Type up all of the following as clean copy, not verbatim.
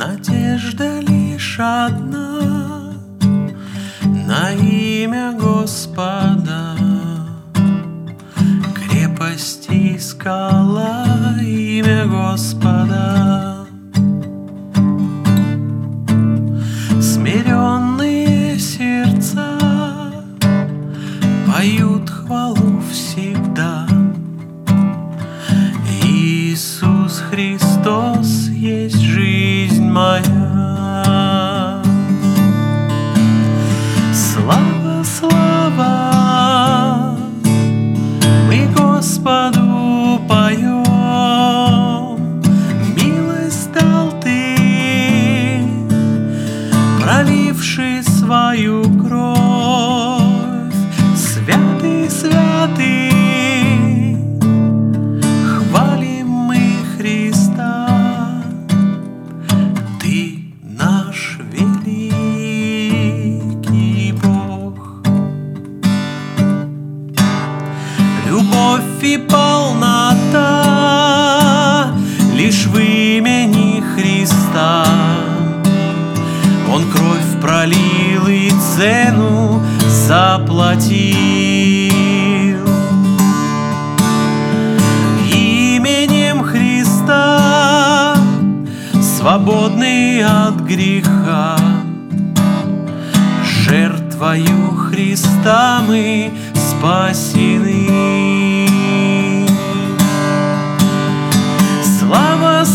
Надежда лишь одна на имя Господа, крепость и скала, имя Господа. Смиренные сердца поют хвалу всегда. Иисус Христос есть жизнь моя. Слава, слава, мы Господу поем. Милость дал Ты, проливший свою кровь. Святый, святый, хвалим мы Христа. Ты наш великий Бог. Любовь и полнота лишь в имени Христа. Он кровь пролил и цену заплатил. Именем Христа свободны от греха. Жертвою Христа мы спасены. Слава,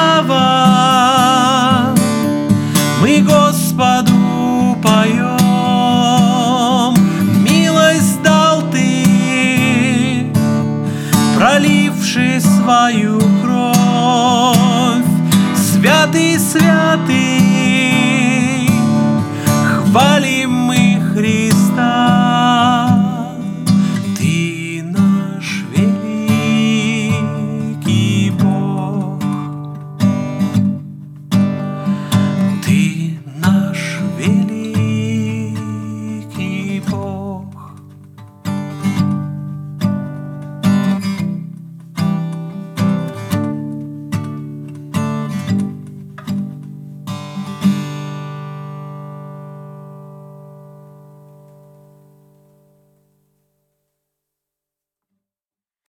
слава, мы Господу поем. Милость дал Ты, проливший свою кровь. Святый, святый,